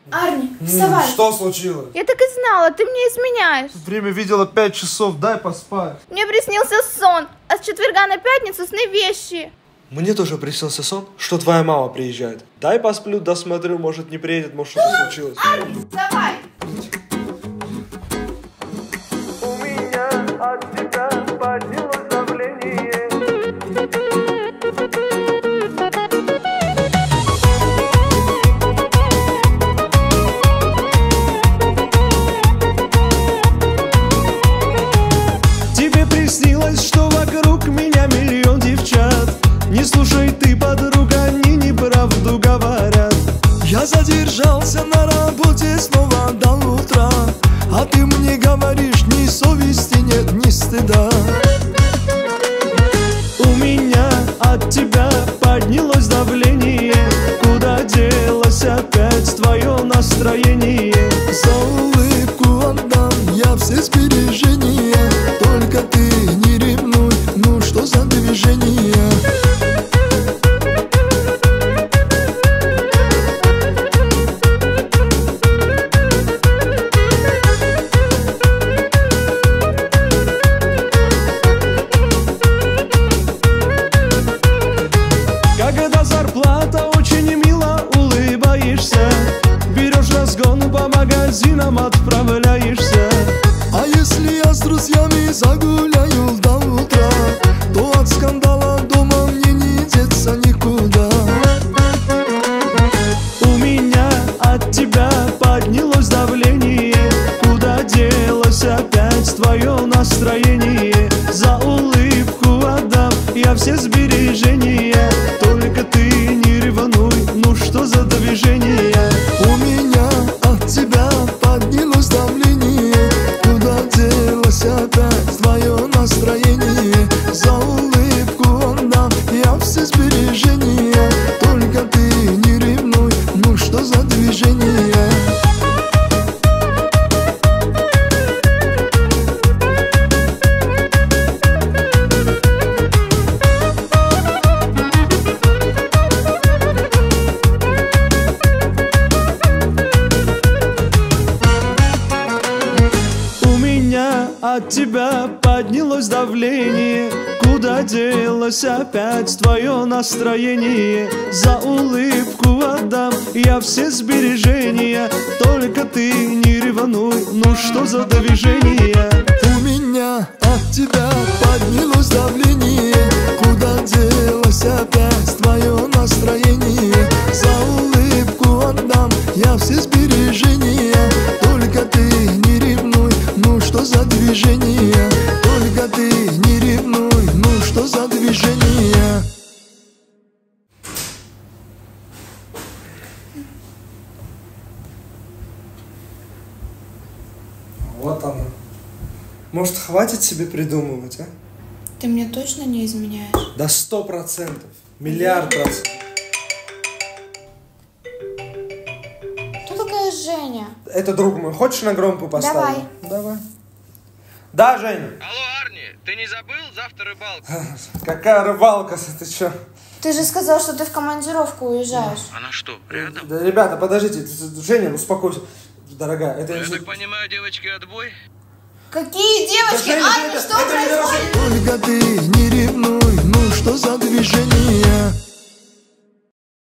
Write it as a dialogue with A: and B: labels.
A: Арни, вставай.
B: Что случилось?
A: Я так и знала, ты мне изменяешь.
B: Время видела 5 часов, дай поспать.
A: Мне приснился сон, а с четверга на пятницу сны вещи.
B: Мне тоже приснился сон, что твоя мама приезжает. Дай посплю, досмотрю, может не приедет, может что-то случилось.
A: Арни, вставай.
C: У меня от тебя поднялось давление. Тебе приснилось, что вокруг меня миллион девчат. Не слушай ты, подруга, они неправду говорят. Я задержался на работе снова до утра, а ты мне говоришь, ни совести нет, ни стыда. У меня от тебя поднялось давление. Куда делось опять твое настроение? За улыбку отдам я все сбережения. Только ты не ревнуй, ну что за движение? Когда зарплата очень мило улыбаешься, берешь разгон по магазинам отправляешься. А если я с друзьями загуляю до утра, то от скандала дома мне не деться никуда. У меня от тебя поднялось давление. Куда делось опять твое настроение? За улыбку отдам я все сбережения. Только ты не ревнуй, ну что за движение? У меня от тебя поднялось давление. Куда делось опять твое настроение? За улыбку отдам я все сбережения. Только ты не ревнуй, ну что за движение? От тебя поднялось давление. Куда делось опять твое настроение? За улыбку отдам я все сбережения. Только ты не ревнуй, ну что за движение? У меня от тебя поднялось давление. Куда делось опять твое настроение? За улыбку отдам я все сбережения. Только ты не ревнуй, ну что за движение? Только ты не ревнуй, ну что за движение?
B: Вот она. Может, хватит себе придумывать, а?
A: Ты мне точно не изменяешь?
B: Да 100%. Миллиард %.
A: Кто такая Женя?
B: Это друг мой. Хочешь на громкую поставлю? Давай. Да, Женя?
D: Алло, Арни, ты не забыл? Завтра рыбалка.
B: Какая рыбалка, ты чё?
A: Ты же сказал, что ты в командировку уезжаешь.
D: Она что, рядом?
B: Да, ребята, подождите. Женя, успокойся. Дорогая, это...
D: Я так понимаю, девочки, отбой?
A: Какие девочки?
B: Да, Женя,
A: Арни, что происходит?
C: Только ты не ревнуй, ну что за движение?